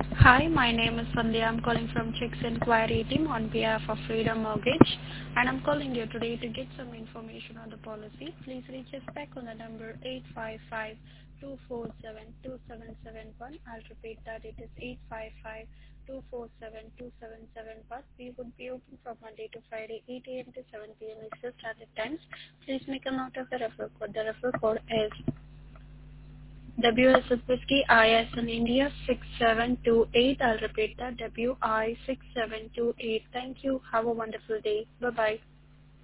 Hi, my name is Sandhya. I'm calling from Chicks Inquiry Team on behalf of Freedom Mortgage, and I'm calling you today to get some information on the policy. Please reach us back on the number 855-247-2771. I'll repeat that. It is 855-247-2771. We would be open from Monday to Friday, 8 a.m. to 7 p.m. Eastern Standard Times. Please make a note of the referral code. The referral code is WS Whiskey IS in India 6728. I'll repeat that, WI 6728. Thank you. Have a wonderful day. Bye-bye.